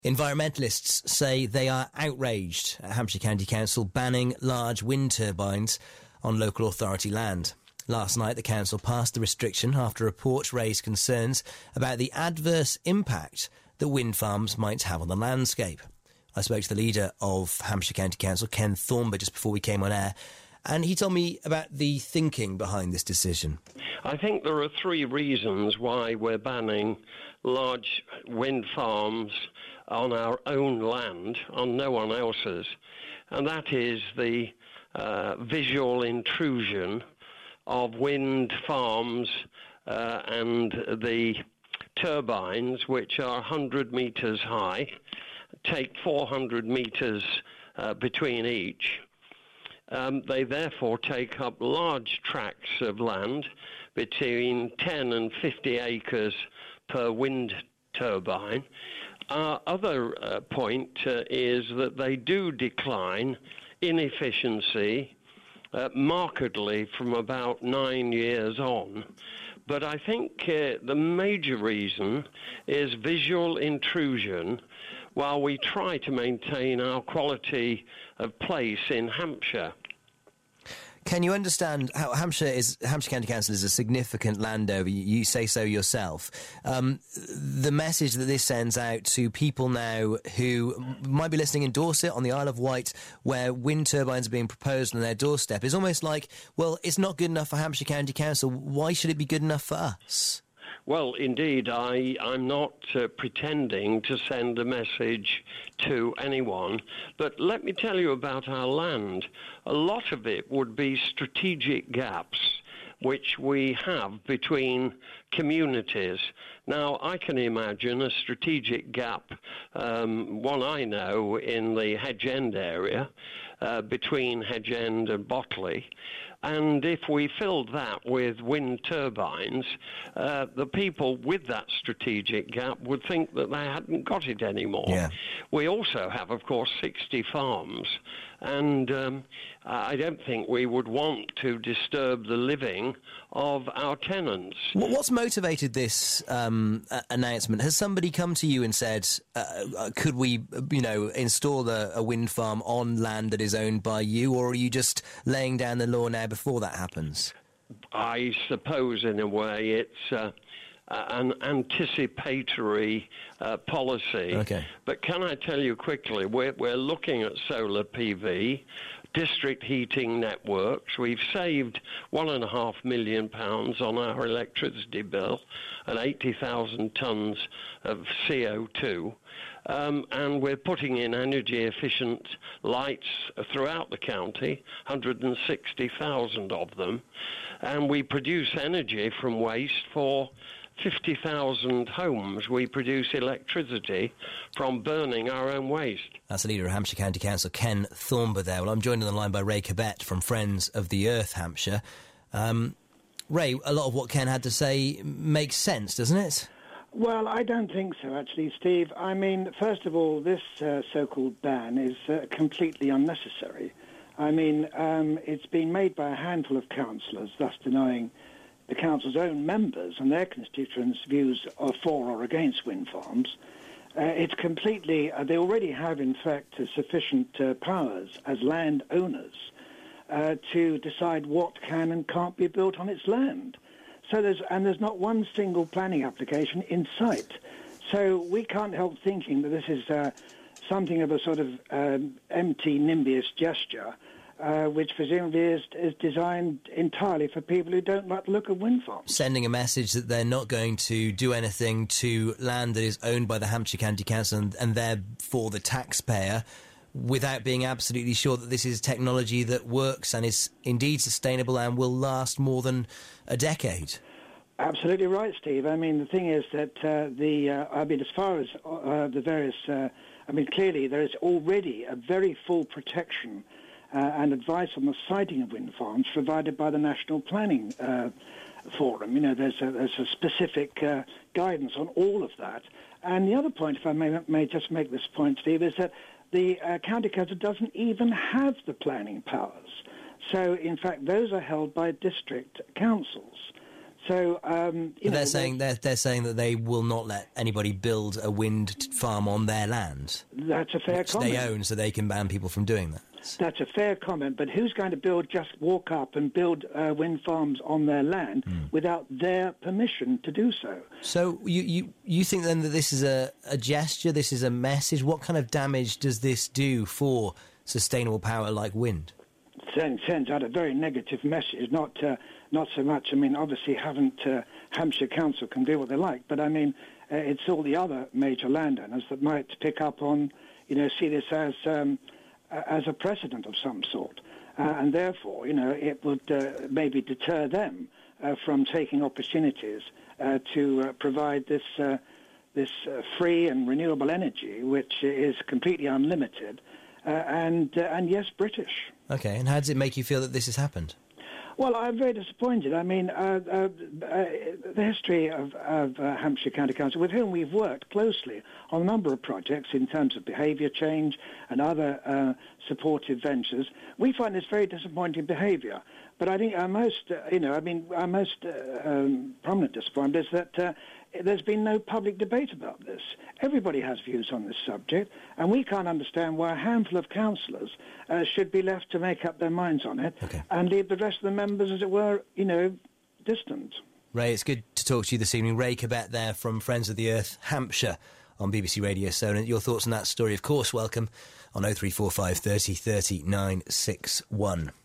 Environmentalists say they are outraged at Hampshire County Council banning large wind turbines on local authority land. Last night, the council passed the restriction after reports raised concerns about the adverse impact that wind farms might have on the landscape. I spoke to the leader of Hampshire County Council, Ken Thornber, just before we came on air, and he told me about the thinking behind this decision. I think there are three reasons why we're banning large wind farms on our own land, on no one else's, and that is the visual intrusion of wind farms and the turbines, which are 100 metres high, take 400 metres between each. They therefore take up large tracts of land, between 10 and 50 acres per wind turbine. Our other point is that they do decline in efficiency markedly from about 9 years on. But I think the major reason is visual intrusion while we try to maintain our quality of place in Hampshire. Can you understand how Hampshire County Council is a significant landowner? You say so yourself. The message that this sends out to people now who might be listening in Dorset, on the Isle of Wight, where wind turbines are being proposed on their doorstep, is almost like, well, it's not good enough for Hampshire County Council. Why should it be good enough for us? Well, indeed, I'm not pretending to send a message to anyone, but let me tell you about our land. A lot of it would be strategic gaps which we have between communities. Now, I can imagine a strategic gap, one I know, in the Hedge End area, between Hedge End and Botley. And if we filled that with wind turbines, the people with that strategic gap would think that they hadn't got it anymore. Yeah. We also have, of course, 60 farms, and I don't think we would want to disturb the living of our tenants. What's motivated this announcement? Has somebody come to you and said, could we, install a wind farm on land that is owned by you, or are you just laying down the law now before that happens? I suppose, in a way, it's an anticipatory policy. Okay. But can I tell you quickly, we're looking at solar PV, district heating networks. We've saved £1.5 million on our electricity bill and 80,000 tonnes of CO2. And we're putting in energy-efficient lights throughout the county, 160,000 of them. And we produce energy from waste for 50,000 homes. We produce electricity from burning our own waste. That's the leader of Hampshire County Council, Ken Thornber there. Well, I'm joined on the line by Ray Corbett from Friends of the Earth Hampshire. Ray, a lot of what Ken had to say makes sense, doesn't it? Well, I don't think so, actually, Steve. I mean, first of all, this so-called ban is completely unnecessary. I mean, it's been made by a handful of councillors, thus denying the council's own members and their constituents' views are for or against wind farms. It's completely... they already have, in fact, sufficient powers as landowners to decide what can and can't be built on its land. So there's not one single planning application in sight. So we can't help thinking that this is something of a sort of empty, NIMBYist gesture, which presumably is designed entirely for people who don't like the look of wind farms. Sending a message that they're not going to do anything to land that is owned by the Hampshire County Council and therefore the taxpayer, without being absolutely sure that this is technology that works and is indeed sustainable and will last more than a decade. Absolutely right, Steve. I mean, the thing is that as far as the various... clearly there is already a very full protection and advice on the siting of wind farms provided by the National Planning Forum. There's a specific guidance on all of that. And the other point, if I may just make this point, Steve, is that the County Council doesn't even have the planning powers. So, in fact, those are held by district councils. So they're saying that they will not let anybody build a wind farm on their land. That's a fair comment. They own, so they can ban people from doing that. That's a fair comment, but who's going to walk up and build wind farms on their land without their permission to do so? So you think then that this is a gesture, this is a message? What kind of damage does this do for sustainable power like wind? Sends out a very negative message, not so much. I mean, obviously, Hampshire Council can do what they like, but I mean, it's all the other major landowners that might pick up on, see this as a precedent of some sort, and therefore, it would maybe deter them from taking opportunities to provide this free and renewable energy, which is completely unlimited, and yes, British. Okay, and how does it make you feel that this has happened? Well, I'm very disappointed. I mean, the history of Hampshire County Council, with whom we've worked closely on a number of projects in terms of behaviour change and other supportive ventures, we find this very disappointing behaviour. But I think our most prominent disappointment is that there's been no public debate about this. Everybody has views on this subject, and we can't understand why a handful of councillors should be left to make up their minds on it and leave the rest of the members, as it were, distant. Ray, it's good to talk to you this evening. Ray Corbett there from Friends of the Earth, Hampshire, on BBC Radio Solent. Your thoughts on that story, of course, welcome on 0345 30 30 961.